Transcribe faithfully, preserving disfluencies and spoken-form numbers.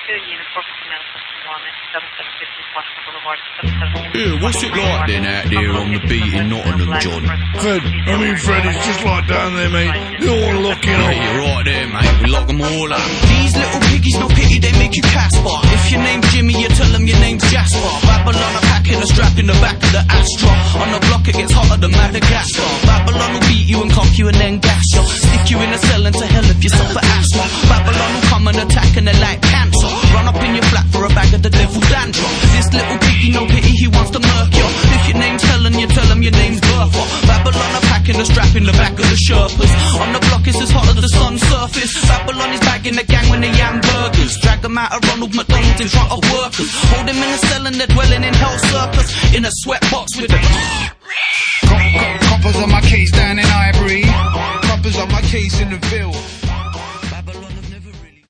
Yeah, what's it like then out there on the beat in Nottingham, John? Fred, I mean Fred, it's just like down there, mate. They're all locking up. Yeah, you're right there, mate. We lock them all up. These little piggies, no pity, they make you Casper. If your name's Jimmy, you tell them your name's Jasper. Babylon are packing a strap in the back of the Astra. On the block it gets hotter than Madagascar. Babylon will beat you and cock you and then gas you. Stick you in a cell and to hell if you suffer asthma. Babylon will come and attack and they're like cancer. Run up in your flat for a bag of the devil's dandruff. This little piggy, no pity, he wants to murk you. If your name's Helen, you tell him your name's Bertha. Babylon are packing a strap in the back of the Sherpas. On the block it's as hot as the sun's surface. Babylon is bagging the gang when they yam burgers. Drag them out of Ronald McDonald's in front of workers. Hold them in a cell and they're dwelling in hell circus. In a sweatbox with the Coppers on my case down in Highbury. Coppers on my case in the Ville.